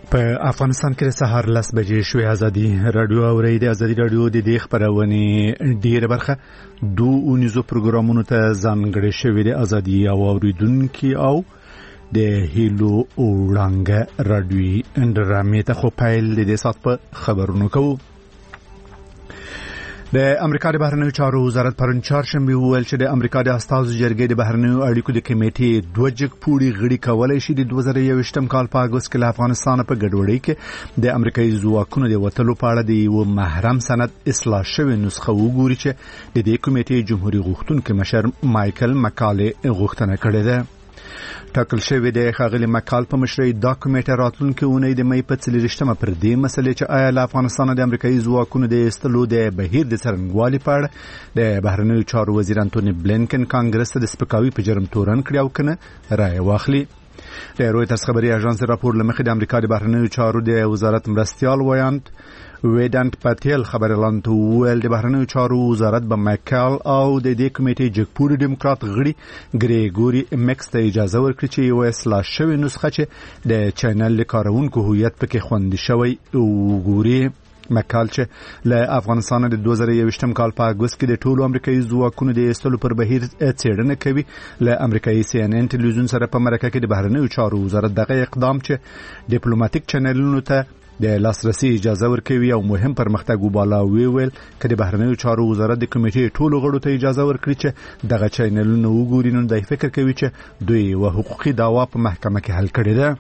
په افغانستان کې سهار 10 بجې شوې. ازادي رادیو اوري د ازادي رادیو د دې خبرونه ډیره برخه دوه نيزو پروګرامونو ته ځانګړې شوې ده. ازادي اوریدونکو او د هیلو وړانګه رادیو اندرامې ته خو پایل د سات په خبرونو کوو. د امریکا د بهرنیو چارو وزارت پرون چهارشنبه ویل چې د امریکا د استازو جرګې د بهرنیو اړیکو د کمیټې دوه جګپوړي غړي کولای شي د 2021م کال په اگست کې له افغانستان په ګډوډۍ کې د امریکایي ځواکونو د وټلو په اړه د یو محرم سند اصلاح شوی نسخه وګوري چې د دې کمیټې جمهوریت غوښتونکو مشر مایکل مکالي غوښتنه کړې ده. ټاکل شوی د ښاغلي مکال په مشرۍ دا کمیټه راتلونکي اونۍ د مې په 30مه پر دې مسلې چې آیا له افغانستان د امریکایي ځواکونو د استلو د بهیر د څرنګوالي په اړه د بهرنیو چارو وزیر انټونی بلینکن کانګرس ته د سپکاوي په جرم تورن کړی او کنه رائے واخلي. د رويټرز خبري اژانس راپور لمخې د امریکا د بهرنیو چارو د وزارت مرستيال ویدانت پاتیل خبرلاند ویل د بهرنیو چارو وزارت به مکال او د دې کمیټې جګپوړي ډیموکرات غړي ګریګوري مکس ته اجازه ورکړي چې یو اصلاح شوی نسخه چې د چینل کارونکو هویت پکې خوندي شوی وګوري. مکال چې له افغانستان د 2021م کال په اگست کې د ټولو امریکایي ځواکونو د استلو پر بهیر څېړنه کوي. له امریکایي CNN ټلویزیون سره په مرکه کې د بهرنیو چارو وزارت دغه اقدام چې ډیپلوماټیک چینلونو ته د لاسرسي اجازه ورکوي او مهم پرمختګ وباله ویل کله بهرنیو چارو وزارت د کمیټې ټولو غړو ته اجازه ورکړي چې دغه چینلونه وګوري. نو د فکر کوي چې دوی حقوقي دعوا په محکمه کې حل کړي ده.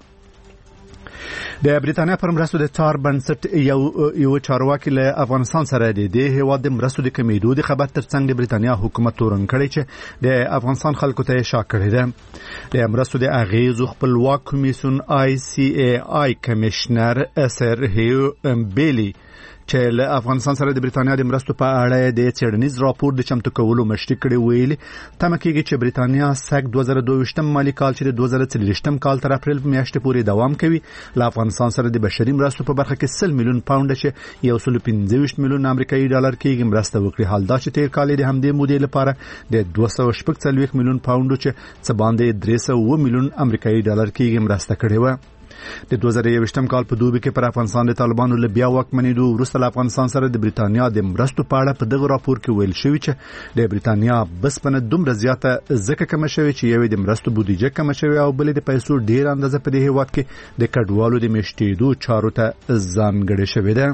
د بریتانیا پر مرستو د تار بنسټ یو چارواکي له افغانستان سره د هیواد د مرستو د کمیدو د خبر ترڅنګ د بریتانیا حکومت تورن کړی چې د افغانستان خلکو ته شاک کړی ده. د مرستو د اغیزو خپلواک کمیسیون ICAI کمشنر سر هیو بیلی چې له افغانستان سره د بریتانیا د مرستو په اړه د څېړنیز راپور د چمتو کولو مشري کړي ویلي تمه کېږي چې بریتانیا سګ 2022م مالي کال چې د 2023م کال تر اپریل میاشتې پورې دوام کوي له افغانستان سره د بشري مرستو په برخه کې 100 میلیون پاونډ چې 125 میلیون امریکایي ډالر کېږي مرسته وکړي. حال دا چې تیر کال د همدې مودې لپاره د 240 میلیون پاونډ چې څه باندې 300 میلیون امریکایي ډالر کېږي مرسته کړې و. د 2021م کال په دوبي کې پر افغانستان د طالبانو له بیا واکمنېدو وروسته له افغانستان سره د بریتانیا د مرستو په اړه په دغه راپور کې ویل شوی چې د بریتانیا بسپنه دومره زیاته ځکه کم شوی چې یوې د مرستو بودیجه کم شوی او بلې د پیسو ډیر اندازه په دې هیواد کې د کډوالو د میشتېدو چارو ته ځانګړې شوې ده.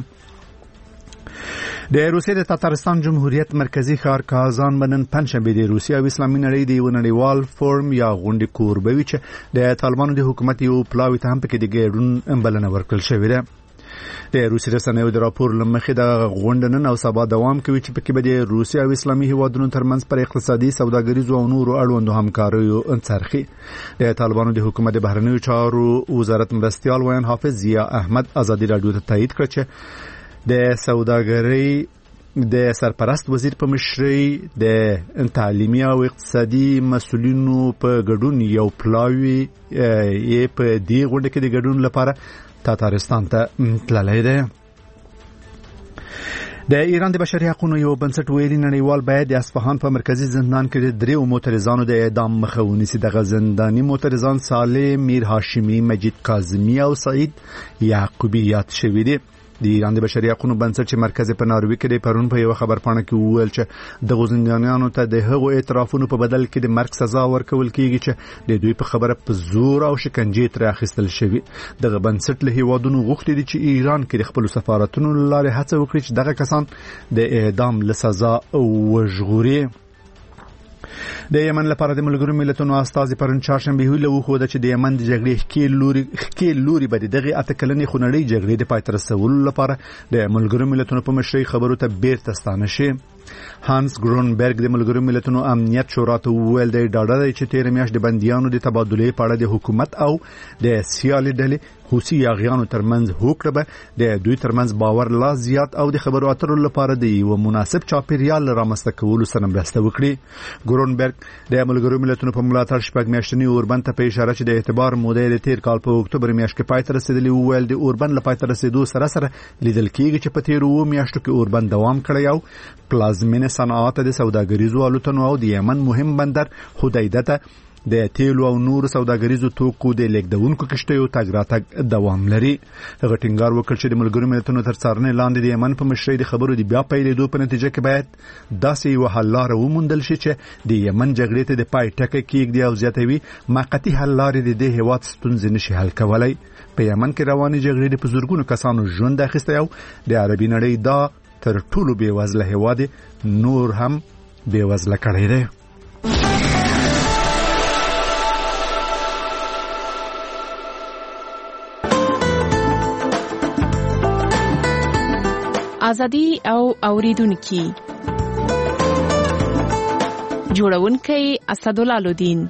د روسیې د تاتارستان جمهوریت مرکزی ښار کازان بنن پنځشنبه د روسیې او اسلامي نړۍ د یو نړیوال فورم یا غونډې کوربوي چې د طالبانو د حکومت یو پلاوی ته هم پکې د ګډون بلنه ورکړل شوې ده. د روسیې رسنیو د راپور لمخې د غونډې نن او سبا دوام کوي چې پکې به د روسیې او اسلامي هیوادونو ترمنځ پر اقتصادي سوداګریزو او نورو اړوندو همکاریو انڅرخي. د طالبانو د حکومت د بهرنیو چارو وزارت مرستيال ویان حافظ ضیا احمد ازادي رادیو ته تایید کړ چې د سوداګرۍ د سرپرست وزیر په مشرۍ د تعلیمي او اقتصادي مسؤلینو په ګډون یو پلاوی یې په دې غونډه کې د ګډون لپاره تاتارستان ته تللی دی. د ایران د بشري حقوقو یو بنسټ ویلي نړیوال باید د اصفهان په مرکزی زندان کې د 3 معترضانو د اعدام مخه ونیسي. دغه زنداني معترضان صالح میر هاشمی، مجید کاظمی او سعید یعقوبی یاد شوي دي. د ایران د بشري حقوقو بنسټ چې مرکز په ناروې کې د پرون په یو خبرپاڼه کې وویل چې د غوښتنیانو ته د هغو اعترافونو په بدل کې د مرګ سزا ورکول کیږي چې د دوی په خبره په زور او شکنجې تر اخیستل شوی. دغه بنسټ له هیوادونو غوښتي دي چې ایران کې د خپل سفارتونو لاره هڅه وکړي چې دغه کسان د اعدام له سزا وژغوري. د یمن لپاره د ملګرو ملتونو استازي پرون چهارشنبه ویلي وو چې د یمن د جګړې ښکېل لوري به دغه اتکلنې خونړۍ جګړې د پای ته رسولو لپاره د ملګرو ملتونو په مشرۍ خبرو ته بیرته ستانه شي. هانس ګرونبرګ د ملګرو ملتونو امنیت شورا ته وویل د ډاډه چې تیر میاشت د بنديانو د تبادلې په اړه د حکومت او د سیالي ډلې حوثي یاغیانو ترمنځ هوکړه به د دوی ترمنځ باور لا زیات او د خبرو اترو لپاره د یو مناسب چاپیریال رامنځته کولو سره مرسته وکړي. ګرونبرګ د ملګرو ملتونو په ملاتړ شپږ میاشتنی اوربند ته په اشاره چې د اعتبار موده د تیر کال په اکتوبر میاشت کې پای ته رسیدلی وویل د اوربند لپاره تر رسیدو سره لیدل کېږي چې په تیر میاشتو کې اوربند دوام کړی او پلازمینه صنعت د سوداګریزو الوتنو او د یمن مهم بندر حدیده ته د تیلو او نور سوداګریزو توکو د لیږدونکو کشتیو تګ راتګ دوام لري. هغه ټینګار وکړ چې د ملګرو ملتونو تر څارنې لاندې د یمن په مشرۍ د خبرو د بیا پیلېدو په نتیجه کې باید داسې یوه حل لاره وموندل شي چې د یمن جګړې ته د پای ټکی کېږدي او زیاتوي موقتي حل لارې د دې هېواد ستونزې نشي حل کولی. په یمن کې روانې جګړې په زرګونو کسانو ژوند اخیستی او د عربي نړۍ دا تر ټولو بېوزله هېواد نور هم بېوزله کړی دی. ازادي او اوریدونکي جوړونکی اسدالله لودین.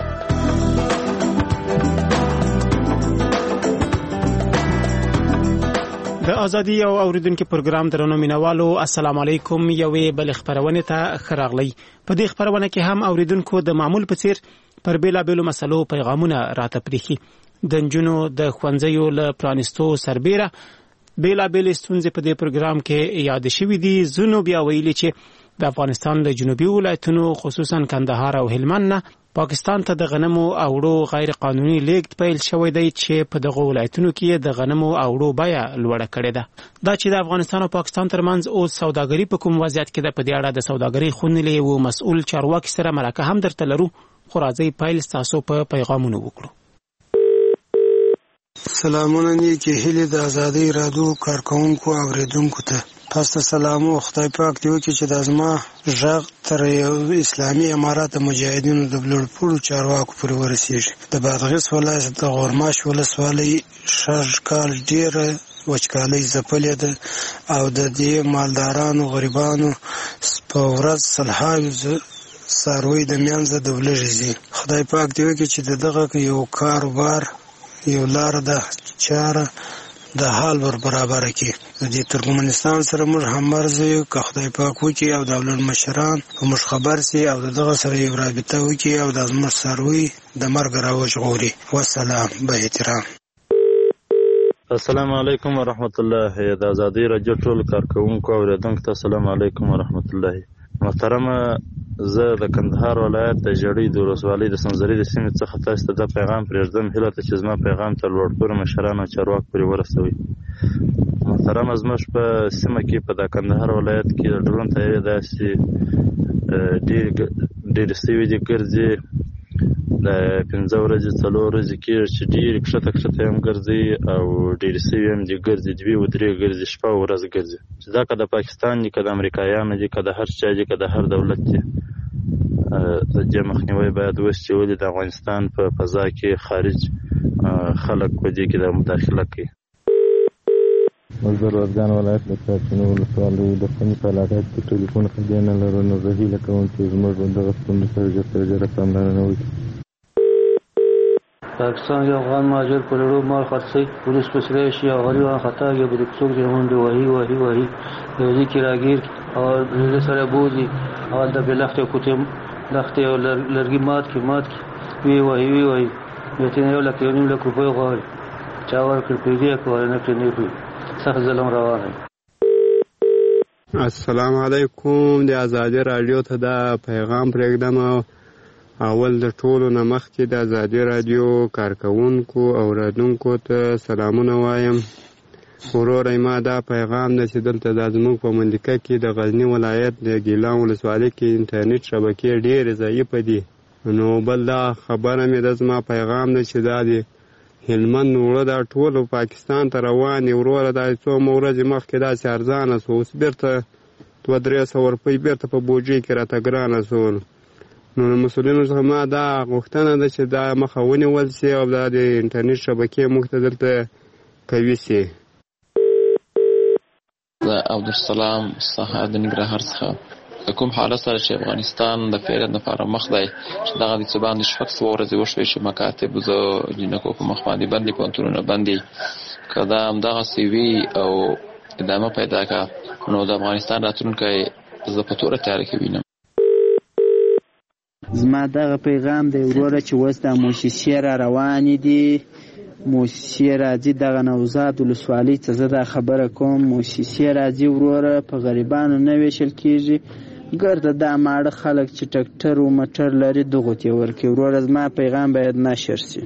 د ازادي او اوریدونکو پروګرام درنو مینوالو السلام علیکم. یوې بل خبرونه ته خراغلی. په دې خبرونه کې هم اوریدونکو د معمول په څیر پر بیلابېلو مسلو پیغامونه راته پریخي. د نجونو د ښوونځیو له پرانستو سربېره بیلابېلې ستونزې په دې پروګرام کې یاد شوې دي. ځینو بیا ویلي چې د افغانستان له جنوبي ولایتونو خصوصا کندهار او هلمند نه پاکستان ته د غنمو او وړو غیر قانوني لیږد پیل شوی دی چې په دغه ولایتونو کې د غنمو او وړو بیه لوړه کړې ده. دا چې د افغانستان او پاکستان ترمنځ اوس سوداګري په کوم وضعیت کې ده، په دې اړه د سوداګري خونې یو مسؤل چارواکي سره مرکه هم درته لرو، خو راځئ پیل ستاسو په پیغامونو وکړو. سلامونه نیکی هیلې د ازادۍ رادیو کارکونکو او اوریدونکو ته. تاسو سلامو، خدای پاک دې وکړي چې د زما غږ تر اسلامي امارات مجاهدینو د بلوړپوړو چارواکو پورې ورسیږي. د بادغیس ولایت د غورماش ولسوالۍ شږ کال ډیره وچکالۍ ځپلې ده او د دې مالدارانو غریبانو په ورځ سلهاوي څاروي د منځه د ولږې ځي. خدای پاک دې وکړي چې دغه یو کاروبار یو لار ده چاره د حال ور برابر کی. د ترکمنستان سره موږ هم مرزه که خدای پاک وکي او د دولت مشران موږ خبر سي او دغه سره یو رابطه وکي او د موږ سروي د مرګ راوژغوري. والسلام به احترام. السلام علیکم ورحمت الله. د ازادۍ رادیو ټول کارکونکو او اوریدونکو ته السلام علیکم ورحمت الله. محترمه، زه د کندهار ولایت د ژړۍ د ولسوالۍ د سنځري د سیمې څخه تاسو ته د پیغام پرېږدم، هیله ده چې زما پیغام تر لوړپوړو مشرانو او چارواکو پورې ورسوي. محترمه، زموږ په سیمه کې په د کندهار ولایت کې د ډرون طیارې داسې ډېرې سوي دي ګرځي، د 15 ورځې 4 ورځې کېږي چې ډېرې کښته هم ګرځي او ډېرې سوي هم دي ګرځي، 2 و 3 ګرځي، شپه او ورځ ګرځي. چې دا که د پاکستان دي، که د امریکایانو دي، که د هر چا دي، که د هر دولت دي، د دې مخنیوی باید وشي چې ولې د افغانستان په فضا کې خارج خلک په دې کې د مداخله کوي. مزدور ارزان ولایت د چارچینو ولسوالۍ د فني په علاقه کې ټلیفون خدمت نه لرو، نو زه هیله کوم چې زموږ دغه ستونزو سره ژر پاملرنه وکړي. پاکستان یا افغان مهاجر پر لړو مال خرڅي پولیس پسرې شي او غریبان خطا کې بده څوک چې مونږ وਹੀ یوځي کې راګیر او د سره بوزي او د بلخته کوته لخته او لرګي مات کې وਹੀ یته نه لکه یو نیم لکه په غوړ چاور کړ پیډیا کول نه کړی په سخت ظلم روان دی. السلام علیکم. د ازادي رادیو ته دا پیغام پرېږدم. اول د ټولو نه مخکې د ازادي رادیو کارکونکو او اوریدونکو ته سلامونه وایم. وروره ما دا پیغام ده چې دلته د زموږ په مملکت کې د غزني ولایت د ګیلان ولسوالۍ کې انټرنیټ شبکې ډېرې ضعیفه دي. نو بل دا خبره مې ده، زما پیغام ده چې دا د هلمند وړه دا ټولو پاکستان ته روانې. وروره دا څو ورځې مخکې داسې ارزانه سو، اوس بېرته 200-300 روپۍ بېرته په بوجۍ کې راته ګرانه سول. نو مسؤلینو څخه ما دا غوښتنه ده چې دا مخه ونیول سي او دا د انټرنیټ شبکې موږ ته دلته قوي سي. عبدالسلام سهار د ننګرهار څخه کوم حالت سره چې افغانستان د فعالیت لپاره مخ دی چې دغه د څه باندې شپږ ورځې وشوې چې مکاتب د جنکو په مخ باندې بندي پوهنتونونه بندي که دا همدغسې وي او ادامه پیدا کړه نو د افغانستان راتلونکی زه په توره تیاره کې وینم. زما دغه پیغام دی وروره چې اوس دا موسسې را روانې دي، موسسې راځي دغه نوزاد ولسوالۍ ته زه دا خبره کوم، موسسې راځي وروره په غریبانو نه ویشل کېږي، ګرده دا ماړه خلک چې ټکټر و مټر لري دغو ته ورکړي. وروره زما پیغام باید نشر شي.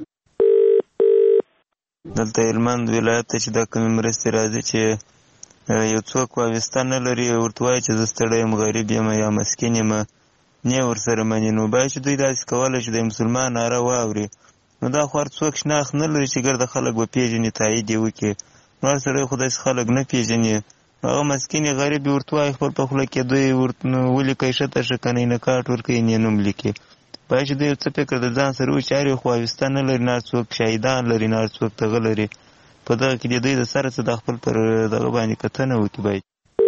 دلته هلمند ولایت ته چې دا کومې مرستې راځي چې یو څوک واویسته نه لري، ورته وایي چې زه ستړی یم، غریب یم یا مسکین یم، نه یې ورسره مني. نو باید چې دوی داسې کولی چې د مسلمان ناره واوري. نو دا خو هر څوک شناخت نه لري چې ګرده خلک به پېژني، تایید یې وکړي. نو هر سړی خو داسې خلک نه پېژني. هغه مسکین یې غریب یې ورته وایي خپل په خوله کې دوی ولیکئ ښه ته ښه که نه یې نکاټ ورکوي نه یې نوم لیکي. باید چې دوی یو څه فکر د ځان سره وکړي چې هر یو خو واویسته نه لري، نه هر څوک شهیدان لري، نه هر څوک دغه لري. په دغه کې د دوی د سره څه د خپل پر دغه باندې کتنه وکړي. باید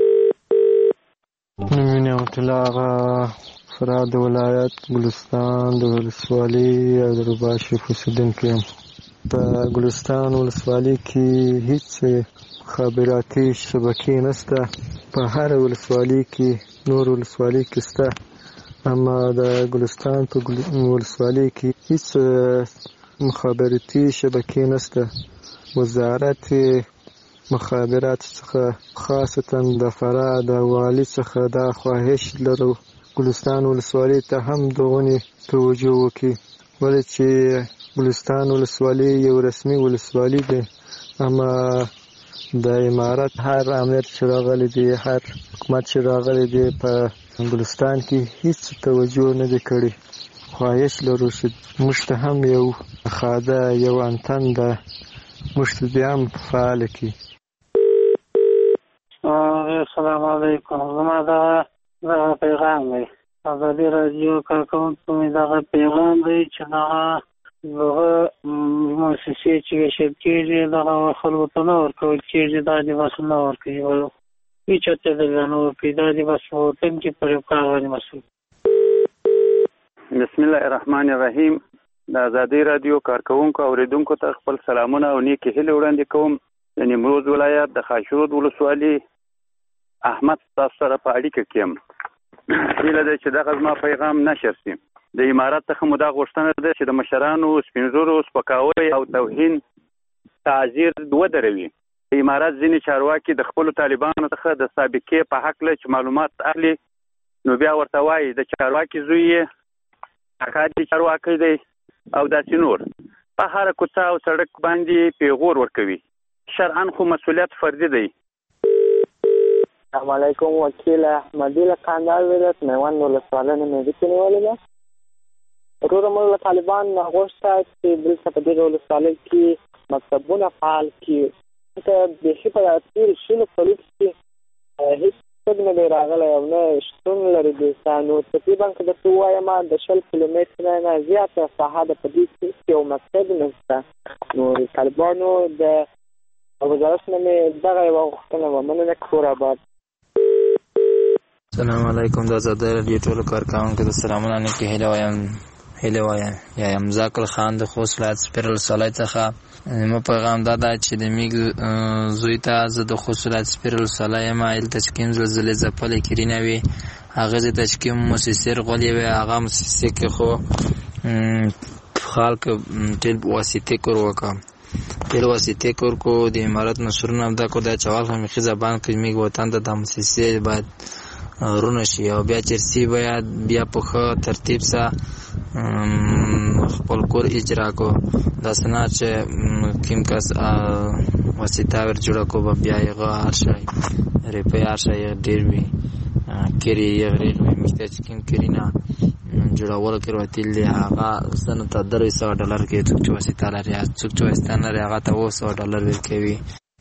نوم یې نعمت الله آغا، فراه د ولایت ګلستان د ولسوالۍ او د رباشف اوسېدونکی یم. په ګلستان ولسوالۍ کې هېڅ مخابراتي شبکې نشته. په هره ولسوالۍ کې نور ولسوالۍ کې شته، اما د ګلستان په ولسوالۍ کې هېڅ مخابراتي شبکې نشته. وزارت مخابرات څخه خاصتا د فراه د والي څخه دا خواهش لرو ګلستان ولسوالۍ ته هم دغونې توجه وکړي، ولې چې ګلستان ولسوالۍ یو رسمي ولسوالي دی، اما د امارت هر امیر چې راغلی دی، هر حکومت چې راغلی دی، په ګلستان کې هیڅ توجه نه دی کړی. خواهش لرو چې موږ ته هم یو خاده یو انتن ده، موږ ته بیا هم فعاله کړي. السلام علیکم. زما دغه پیغام دی ازادي راډیو کارکوونکو مې دغه پیغام دی چې دغه مؤسسې چې ویشل کېږي دغه خلکو ته نه ورکول کېږي، دا دې بس نه ورکوي، هېچا ته دلته نه ورکوي، دا دې بس په وطن کې پر یو کار باندې مسؤل. بسم الله الرحمن الرحیم. د ازادي راډیو کارکوونکو اورېدونکو ته خپل سلامونه او نیکې هیلې وړاندې کوم. د نیمروز ولایت د خاشرود ولسوالي احمد تاسو سره په اړیکه کې یم. هیله ده چې دغه زما پیغام نشر شي. د امارت څخه مو دا غوښتنه ده چې د مشرانو سپین ږیرو سپکاوی او توهین تعذیر ودروي. د امارت ځینې چارواکي د خپلو طالبانو څخه د سابقې په هکله چې معلومات اخلي، نو بیا ورته وایي د چارواکي زوی یې اکادي چارواکی دی او داسې نور. په هره کوڅه او سړک باندې پیغور ورکوي. شرعاً خو مسؤلیت فردي دی. السلام علیکم. وکیل احمدی له کندهار ولایت میوند ولسوالۍ نه مې نیولې ده. وروره موږ له طالبان نه غوښته چې دلته په دغه ولسوالۍ کې مکتبونه فعال کړي. ځکه بیخي په تېرو شلو کلو کې هېڅ څوک نه دی راغلی او نه شتون لري دلته. نو تقریبا که درته ووایم د 20 کیلومتره نه زیاته ساحه ده، په دې کې یو مکتب نشته. نو طالبانو د وزارت نه مې دغه یوه غوښتنه وه. مننه. کور آباد. السلام علیکم. د ازادۍ راډیو ټولو کارکوونکو ته سلامونه نیکې هیلې وایم. یم ذاکر خان د خوست ولایت سپیر ولسوالۍ څخه. زما پیغام دا ده چې د میږ زوی ته زه د خوست ولایت سپیر ولسوالۍ یم. هلته چې کوم زلزلې ځپلې کرینه وي، هغې ته چې کوم موسسې رغولې وي، هغه موسسې کې خو خلک ډېر واسطې کور وکړه، ډېر واسطې کور کو. د امارت نشرونه هم دا کو دا چوال خو میخي زبان کې میږ وطن ته د موسسې باید رونه شي او بیا چرسي باید بیا په ښه ترتیب سره خپل کور اجرا کو. داسې نه چې کوم کس واسطه ور جوړه کو بیا یې هر شی روپۍ هر شی ډېر وي کري یې ډېر وي. میخته چې کوم کري نه جوړول کې وتیل دی، هغه سنه ته $300 کې څوک چې واسطه لري، څوک چې واسطه نه لري هغه ته $200 ورکوي.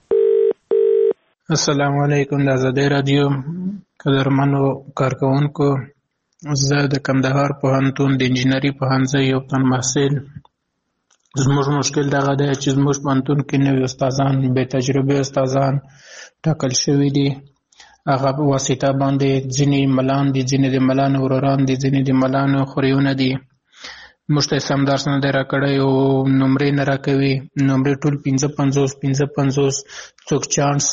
السلام علیکم. د ازادۍ راډیو قدرمنو کارکوونکو، زه د کندهار پوهنتون د انجینري پوهنځي یو تن محصل. زموږ مشکل دغه دی چې زموږ پوهنتون کې نوي استادان، بې تجربې استادان ټاکل شوي دي. هغه په واسطه باندې ځینې ملان دي، ځینې د ملانو وروران دي، ځینې د ملانو خوریونه دي. موږ ته سم درس نه دی راکړی او نمرې نه راکوي. نمرې ټول 55 څوک چانس.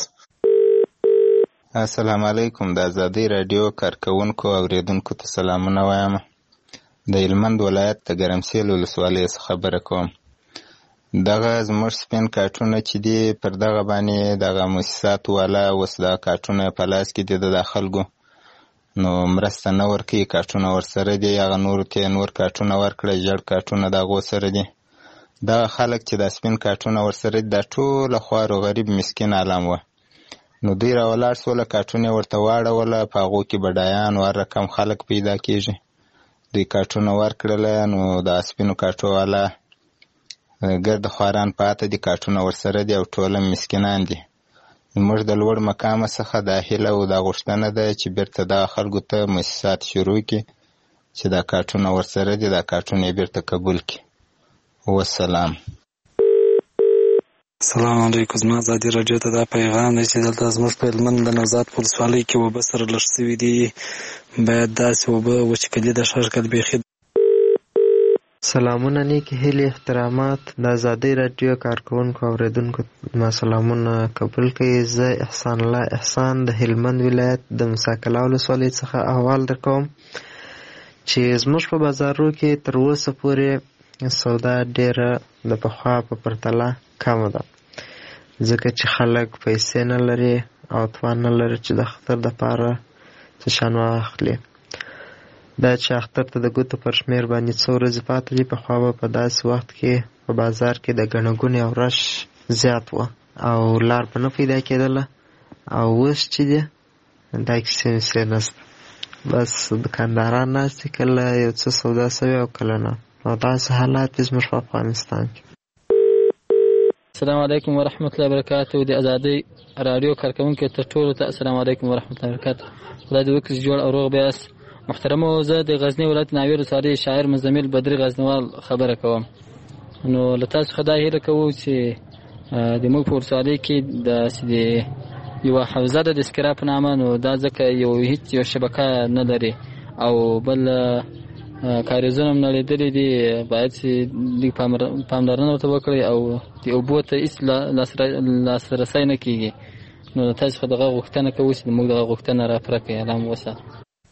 السلام علیکم. د ازادۍ راډیو کارکوونکو اوریدونکو ته سلامونه وایم. د هلمند ولایت د ګرمسیل ولسوالۍ څخه خبره کوم. دغه زموږ سپین کارټونه چې دي پر دغه باندې دغه مؤسسات والا اوس دغه کارټونه په لاس کې دي د خلکو، نو مرسته نه ورکوي، کارټونه ورسره دي، هغه نورو ته یې نور کارټونه ورکړه، ژړ کارټونه د هغو سره دي. دغه خلک چې دا سپین کارټونه ورسره دي دا ټوله خوار و غریب مسکین عالم وه. نو دوی راولاړ سوله، کارټونه یې ورته واړوله، په هغو کې بډایان و هر رقم خلک پیدا کېږي. دوی کارټونه ورکړله، نو د سپینو کارټو والا ګرد خواران پاته دي، کارټونه ورسره دي او ټوله مسکینان دي. موږ د لوړ مقامه څخه دا هیله او دا غوښتنه ده چې بیرته دغه خلکو ته مؤسسات شروع کړي چې دا کارټونه ورسره دي، دا کارټونه یې بیرته قبول کړي. والسلام. السلام علیکم. زما ازادي راډیو ته دا پیغام دی چې دلته زموږ په هلمند د نوزاد په ولسوالۍ کې اوبه سره لږ سوي دي، باید داسې اوبه وچکلي د ښار کل بیخي. سلامونه، نیکې هیلې، احترامات. د ازادۍ راډیو کارکوونکو اوریدونکو ما سلامونه قبول کړئ. زه احسان الله احسان د هلمند ولایت د موسی کلا ولسوالۍ څخه احوال درکوم چې زموږ په بازارو کې تر اوسه پورې سودا ډېره د پخوا په پرتله کمه ده، ځکه چې خلک پیسې نه لري او توان نه لري چې د اختر دپاره څه شیان واخلي. دا چې اختر ته د ګوتو پر شمېر باندې څو ورځې پاته دي، پخوا به په داسې وخت کې په بازار کې د ګڼه ګوڼې او رش زیات وه او لار به نه پیدا کېدله. او اوس چې دی دا کیسې ویسې نشته، بس دکانداران ناست دي، کله یو څه سودا سوي او کله نه، او داسې حالات دي زموږ په افغانستان کې. السلام علیکم ورحمت الله وبرکاته. د ازادۍ راډیو کارکوونکو ته ټولو ته السلام علیکم ورحمت الله وبرکاته. خدای دې وکړي جوړ او روغ بیاست. محترمو، زه د غزني ولایت ناوې ولسوالۍ شاعر مزمل بدري غزنوال خبره کوم. نو له تاسو څخه دا هیله کوو چې د موږ په ولسوالۍ کې داسې د یوه حوزه ده د سکرا په نامه، نو دا ځکه هیڅ یو شبکه نه لري او بل کاریزونه هم نړېدلي دي، باید چې لږ پاملرنه ورته وکړئ او د اوبو ته هېڅ لاسرسی نه کېږي. نو تاسو څخه دغه غوښتنه کوو چې موږ دغه غوښتنه راپوره کړئ. الله مو وساتئ.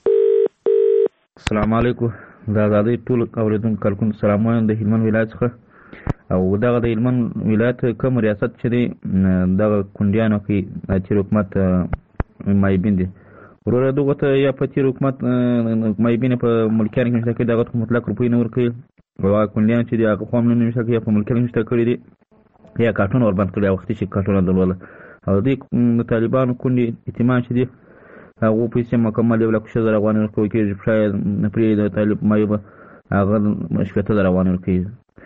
السلام علیکم. د ازادۍ ټول اورېدونکو کارکوونکو ته سلام وایم د هلمند ولایت څخه. او دغه د هلمند ولایت کوم ریاست چې دی دغه کونډیانو کې د تېر حکومت مایبین دي. وروره دغو ته یا په تېر حکومت مایبین په ملکیانو کې نشته کړي، دغه ته مطلق روپۍ نه ورکوي، او هغه کونډیان چې دي هغه خو هم نه نشته کړي، یا په ملکیانو کې نشته کړي دي، یا کارټونه وربند کړي، وختي چې کارټونه درلوده. او دوی د طالبانو کونډې یتیمان چې دي هغو پیسې مکمل 1,00,000 افغانۍ ورکول کېږي، شاید پرې د طالب مایو به هغه 70,000 افغانۍ ورکوي.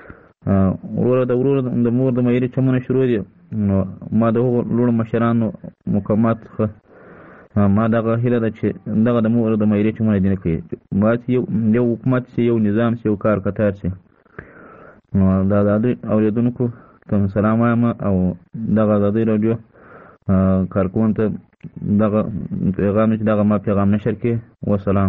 وروره د مور د معیاري چمونه شروع دي. نو ما د هغو لوړو مشرانو مقامات څخه ما دغه هیله ده چې دغه د مور د معیاري چمونه دې نه کوي، باید یو حکومت شي، یو نظام شي، یو کار کتار شي. نو د ازادۍ اورېدونکو ته سلام وایم او دغه ازادۍ راډیو کارکوونکو ته دغه پیغام چې دغه ما پیغام نشر کړي. وسلام.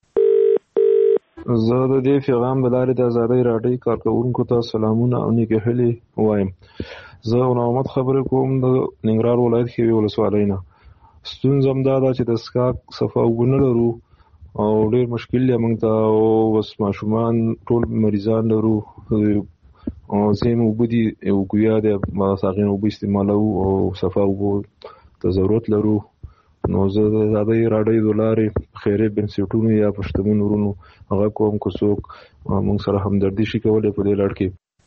زه د دې پیغام د لارې د ازادۍ راډیو کارکوونکو ته سلامونه او نیکې هیلې وایم. زه محمد خبرې کوم د ننګرهار ولایت ښېوې ولسوالۍ نه. ستونزه همدا ده چې د څښاک صفا اوبه نه لرو او ډېر مشکل دی موږ ته، او بس ماشومان ټول مریضان لرو، ځینې اوبه دي یو ګویا دی بس هغې اوبه استعمالوو او صفا اوبو ته ضرورت لرو. نو زه د ازادۍ راډیو د لارې خیریه بنسټونو یا په شتمنو ورونو هغه کوم که څوک موږ سره همدردي شي کولی په دې لړ کې.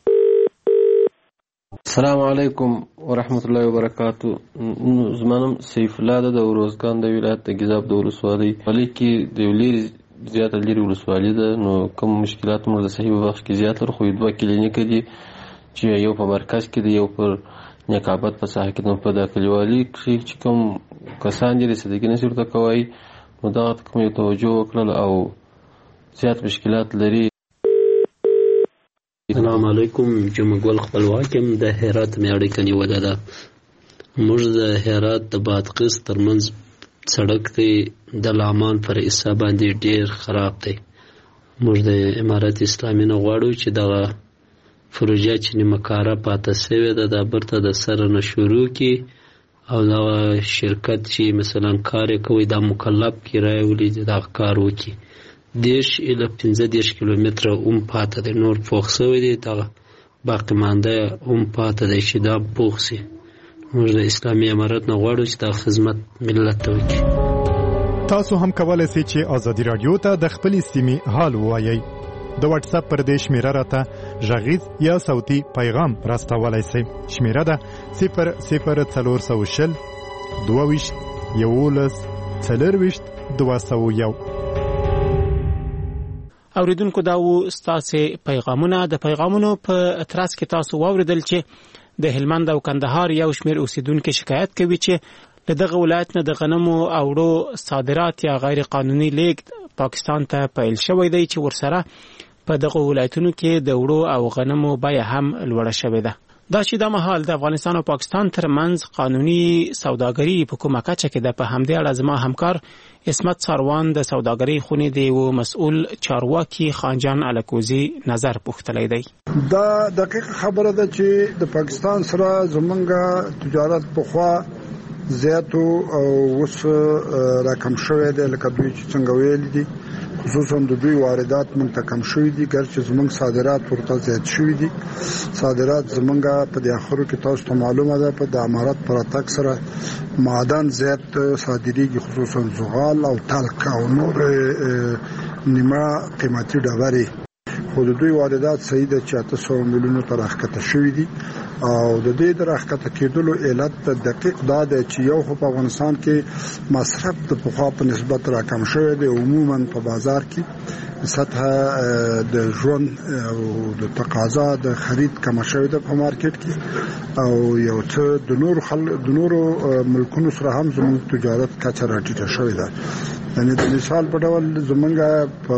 السلام علیکم ورحمت الله وبرکاتو. زما نوم سیف الله ده، د اروزګان د ولایت د ګیزاب د ولسوالۍ کې د لرې زیاته لرې ولسوالۍ ده. نو کوم مشکلات موږ د صحیح وخت کې زیات لرو، خو 2 کلینیکه دي چې یو په مرکز کې دی، یو پر نیکابت په ساحه کې. نو په دا کلیوالي کې چې کوم کسان دي رسیدګي نشي ورته کوی، نو دغه ته کوم توجه وکړل او زیات مشکلات لري. السلام علیکم. جمعګل خپلواک یم، د هرات مې اړیکه نیولې ده. موږ د هرات د بادغیس ترمنځ سړک دی د لامان پر حصه باندې ډیر خراب دی. موږ د امارت اسلامي نه غواړو چې دغه پروژه چې نیمه کاره پاته سوې ده دا برته د سره نه شروع کړي، او دغه شرکت چې مثلا کار یې کوي دا مکلف کرایه ولیدي دغه کار وکړي. 10 الی 15 کیلومتره هم پاته دی، نور پوخ سوی دی، دغه باقي مانده هم پاته دی چې دا پوخ سي. موږ د اسلامي امارت نه غواړو چې دا خدمت ملت ته وکړي. تاسو هم کولای شئ چې ازادي رادیو ته د خپل سیمې حال ووایئ. د واتس اپ پر دې شمیره راته غږیز یا صوتي پیغام راستولای شئ. شمیره ده 00420 22 11 40 201. اوریدونکو دا و ستاسو پیغامونه. د پیغامونو په تراس کې تاسو واوریدل چې د هلمند او کندهار یو شمیر اوسیدونکو شکایت کوي چې دغه ولایت نه د غنمو او وړو صادرات یا غیر قانوني لیږد پاکستان ته پیل شوی دی چې ورسره په دغه ولایتونو کې د وړو او غنمو بیه هم لوړه شوې ده. دا چې د مهال د افغانستان او پاکستان ترمنځ قانوني سوداګري په کومه کچه کې ده، په همدې اړه زما همکار اسمت ساروان د سوداګرۍ خونې د یو مسؤل چارواکي خانجان الکوزي نظر پوښتلی دی. دا دقیق خبره ده چې د پاکستان سره زمونږ تجارت پخوا زیاتو او اوس راکم شوی دی، لکه دوی چې څنګه ویل دي، خصوصا د دوی واردات موږ ته کم شوي دي، ګرچې زموږ صادرات ورته زیات شوي دي. صادرات زموږ په دې اخرو کې تاسو ته معلومه ده په د امارات پر اتاک سره معدن زیات صادریږي، خصوصا زغال او تلک او نور نیمه قیمتي ډبرې، خو د دوی واردات صحیح ده چې 800 میلیونو ته راښکته شوي دي. او د دې د راښکته کېدلو علت دقیق دا دی چې یو خو په افغانستان کې مصرف د پخوا په نسبت راکم شوی دی، عموما په بازار کې سطح د ژوند او د تقاضا د خرید کم شوی ده په مارکیټ کې، او یو څه د نورو ملکونو سره هم زموږ تجارت کچه راټیټه شوې ده. یعنې د مثال په ډول زمونږ په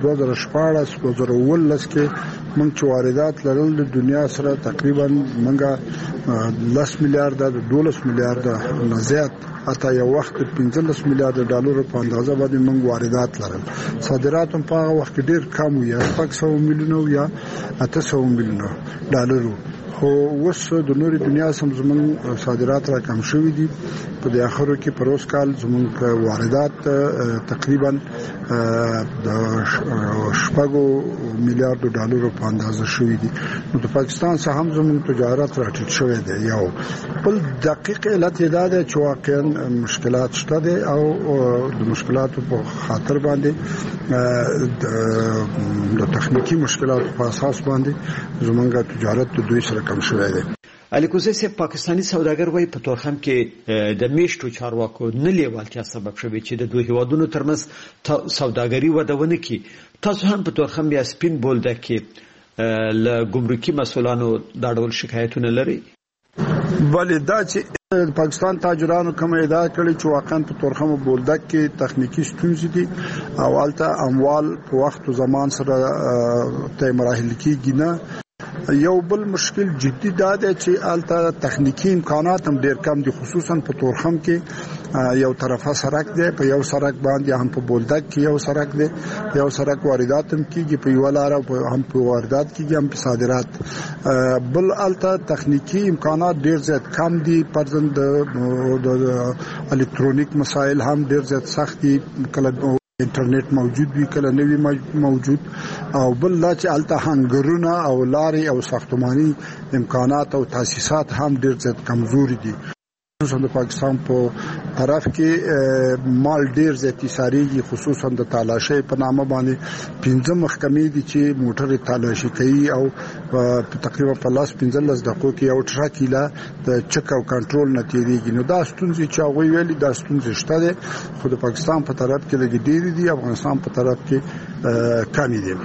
2014-2019 کې موږ چې واردات لرل د دنیا سره تقریبا موږ 10 میلیارډ 12 میلیارډ نه زیات، حتی یو وخت 15 میلیارډ ډالر په اندازه باندې موږ واردات لرل. صادرات هم په هغه وخت کې ډیر کم وو، یا 600 میلیونو یا 800 میلیونو ډالر، خو اوس د نوري دنیا سم زموږ صادرات را کم شوي دي. په دې اخرو کې پر اوس کال زموږ واردات تقریبا د 6 میلیارډ ډالر په اندازه شوي دي. نو د پاکستان سره هم زموږ تجارت راټیټ شوی دی. یو بل دقیق علت دا دی چې واقعا مشکلات شته دي، او د مشکلاتو په خاطر باندې د تخنیکی مشکلاتو په اساس باندې زموږ تجارت د دوی سره کم شوی دی. الکوزي سه پاکستانی سوداګر وای په تورخم کې د میشتو چارواکو نه لیوالتیا سبب شوی چې د دوه هیوادونو ترمنځ سوداګري ودونه کی. تاسو هم په تورخم بیا سپین بولده کې ل ګمرکي مسولانو دا ډول شکایتونه لري؟ بلې دا چې پاکستان تاجرانو کوم ادعا کړې چې واقعا په تورخم بولده کې تخنیکی ستونزې دي او البته اموال په وخت او زمان سره ته مراحل کېږي نه. یو بل مشکل جدي دا دی چې البته تخنیکی امکانات هم ډیر کم دي، خصوصا په تورخم کې یو طرفه سړک دی، په یو سړک باندې هم په بولدک کې یو سړک دی، په یو سړک واردات هم کیږي، په یو لار هم په واردات کیږي، هم په صادرات. بل البته تخنیکی امکانات ډیر زیات کم دي، پرځند د الکترونیک مسایل هم ډیر زیات سخت دي، کله انټرنیټ موجود وي کله نه وي موجود، او بل لا چې الته هنګرونه او لارې او ساختماني امکانات او تاسیسات هم ډیر زیات کمزوري دي. خصوصا د پاکستان په طرف کې مال ډیر زیات ایثاریږي، خصوصا د تالاشۍ په نامه باندې 15 محکمې دي چې موټر تالاشي کوي، او تقریبا په 15 دقیقو کې یو ټرک له د چک او کنټرول نه تیریږي. نو دا ستونزې چې هغه ویلي دا ستونزې شته دي، خو د پاکستان په طرف کې لګي ډیر دي، افغانستان په طرف کې کمی دي.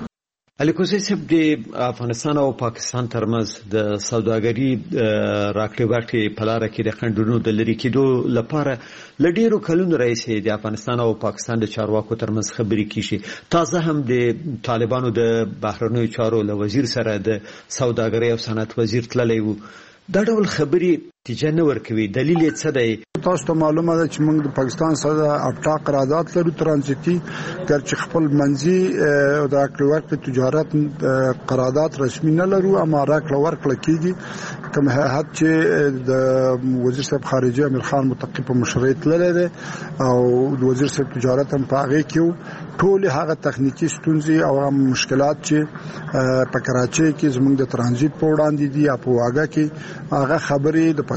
الکوزي صاحب د افغانستان او پاکستان ترمنځ د سوداګري راکړې ورکړې په لار کې د خنډونو د لرې کېدو لپاره لډیرو کلونو راځي د افغانستان او پاکستان د چارواکو ترمنځ خبرې کیږي. تازه هم د طالبانو د بهرنیو چارو له وزیر سره د سوداګرۍ او صنعت وزیر تللی وو. دا ډول خبرې نتیجه نه ورکوي، دلیل یې څه دی؟ تاسو ته معلومه ده چې موږ د پاکستان سره اپټا قرارداد لرو ترانزیتي، ګرچې خپل منځي د راکړې ورکړې تجارت قرارداد رسمي نه لرو، اما راکړه ورکړه کیږي. کوم هیئت چې د وزیر صاحب خارجه امیر خان متقی په مشرۍ تللی دی او د وزیر صاحب تجارت هم په هغې کې و، ټول هغه تخنیکی ستونزې او مشکلات چې په کراچۍ کې زموږ د ترانزیت په وړاندې دي یا په واګه کې، هغه خبرې د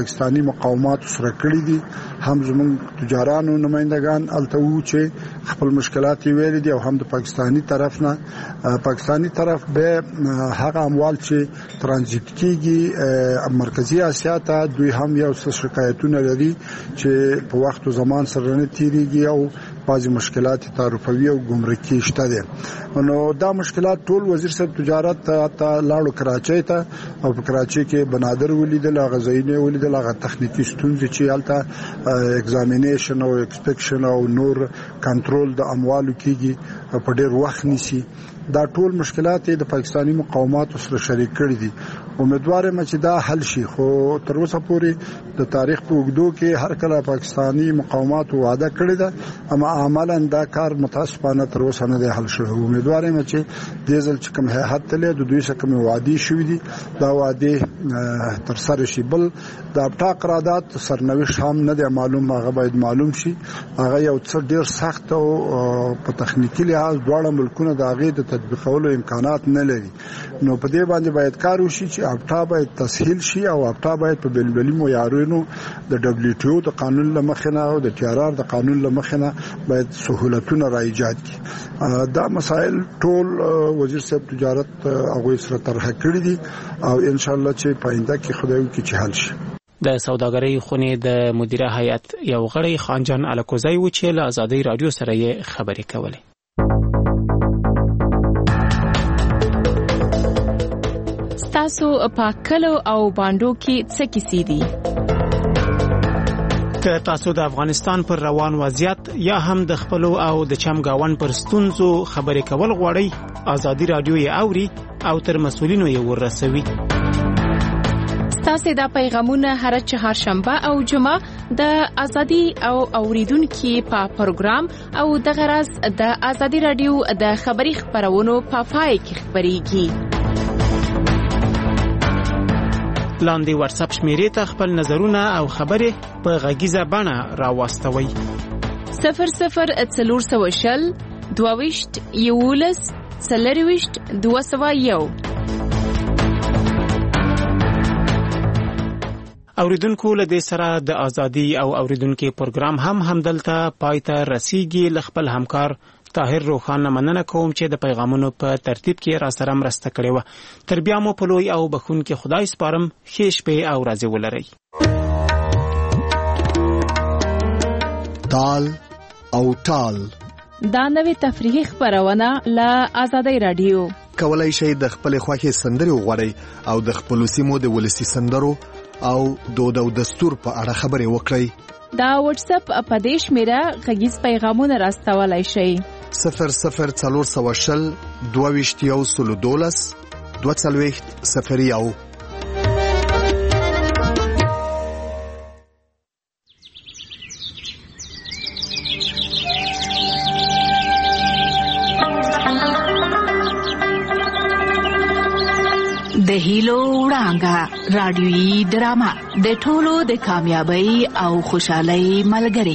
پاکستانی مقاومات سره کړی دي هم زموږ تجارانو نمائندگان الته وو چې خپل مشکلات ویل دي او هم د پاکستانی طرف به هغه اموال چې ترانزیت کیږي مرکزی اسیا ته دوی هم یو څه شکایتونه لري چې په وخت او زمان سره نه تیریږي او بعضی مشکلات تعرفوي او ګمرکي شته دي. نو دا مشکلات ټول وزیر صاحب تجارت ته لاړو کراچۍ ته او په کراچۍ کې بنادر ولیدل غزاینه ولیدل هغه تخنیکی ستونزې چې حالت ایگزامینیشن او ایکسپیکشن او نور کنټرول د اموالو کېږي په ډېر وخت نیسي. دا ټول مشکلات د پاکستانی مقاومت سره شریک کړي دي. امیدوار یم چې دا حل شي خو تر اوسه پورې د تاریخ په اوږدو کې هر کله پاکستانی مقاومت وعده کړی ده اما عملاً دا کار متاسفانه تر اوسه نه دی حل شوی. امیدوار یم چې د ځل چې کوم هیئت تلې د دوی څخه کوم وعده شوې دي دا وعده تر سره شي. بل د ابټا قرارداد سرنوشت هم نه دی معلوم، هغه باید معلوم شي. هغه یو څه ډیر سخت او په تخنیکی لحاظ دواړه ملکونه د هغه د تطبیقولو امکانات نه لري. نو په دې باندې باید کار وشي چې ابټا باید تسهیل شي او ابټا باید په بلبلي معیارونو د WTO د قانون لمخې نه او د TRR د قانون لمخې نه باید سہولتونه را ایجاد کړي. دا مسائل ټول وزیر صاحب تجارت هغه سره طرح کړی دي او ان شاء الله چې پاینده کې خدای وکړي چې حل شي. د سوداګرۍ خونې د مدیره هیئت یو غړی خانجان الکوزی و چې له آزادۍ رادیو سره یې خبرې کولې. تاسو په کلو او باندو کې څه کیسې دي؟ که تاسو د افغانستان پر روان وضعیت یا هم د خپل او د چمګاون پر ستونزو خبرې کول غواړئ، آزادۍ رادیو یې اوري او تر مسؤلینو یې ورسوي. تاسو دا پیغامونه هر چهارشنبه او جمعه د ازادي او اوریدونکو په پروګرام او د غرض د ازادي رادیو د خبري خبرونو په پای کې خبريږي. لاندې واتس اپ شمیرې ته خپل نظرونه او خبرې په غږیزه بڼه راوستوي. 0040 22 یولس 201. اوریدونکو له دې سره د ازادي او اوریدونکو پروګرام همدلته پایته رسیږي. ل خپل همکار طاهر روخان مننه کوم چې د پیغامونو په ترتیب کې را سره مرسته کړې و. تر بیا مو په لوی او بخونکي خدای سپارم. ښه شپه او ورځ ولرئ. تال او ټال دا نوې تفریحي خبرونه له آزادۍ رادیو. کولای شئ د خپل خوښي سندرې وغواړئ او د خپل سیمو د ولسی سندرو او دود او دستور په اړه خبرې وکړئ. دا واتس اپ په دې شمیره غږیز پیغامونه راستولای شئ. 0040 22 22 د هیلو وړانګه رادیويي ډرامه د ټولو د کامیابی او خوشحالۍ ملګری.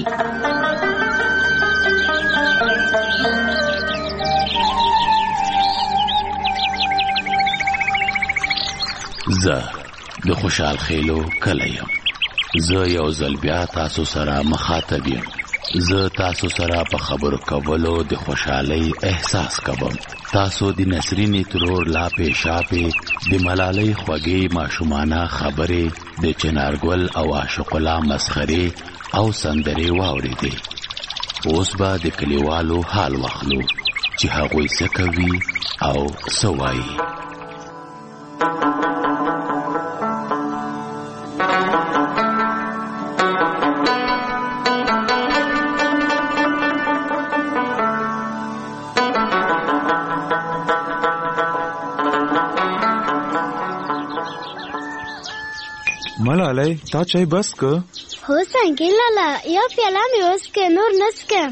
زه د خوشحال خیلو کلی یم. زه یو ځل بیا تاسو سره مخاطب یم. زه تاسو سره په خبرو کولو د خوشحالۍ احساس کوم. تاسو د نسرینې ترور لاپې شاپې د ملالۍ خوږې ماشومانه خبرې د چنارګل او عاشق الله مسخرې او سندرې واورېدې. اوس به د کلیوالو حال واخلو چې هغوی څه کوي او څه وایي. ملالۍ تا چای بس که؟ هو څنګه لالا یو پیاله مې اوس کې نور نسکم.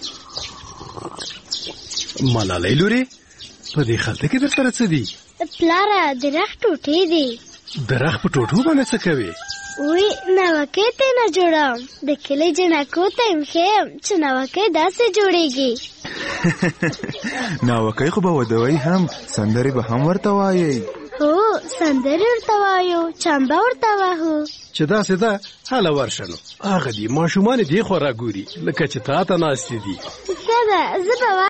ملالۍ لوري په دې خلته کې در سره څه دي؟ پلاره د رخ ټوټې دي. د رخ په ټوټو باندې څه کوي؟ وی نوکې ته نه جوړم د کلی جنکو ته هم خیم چې نوکې داسې جوړیږي. نوکې خو به ودوي هم سندرې به هم ورته وایي. هو سندرې ورته وایو چمبه ورته وهو چې داسې ده هله ورشه نو هغه دي ماشومان دې خوا راګوري لکه چې تا ته ناستې دي ښه ده زه به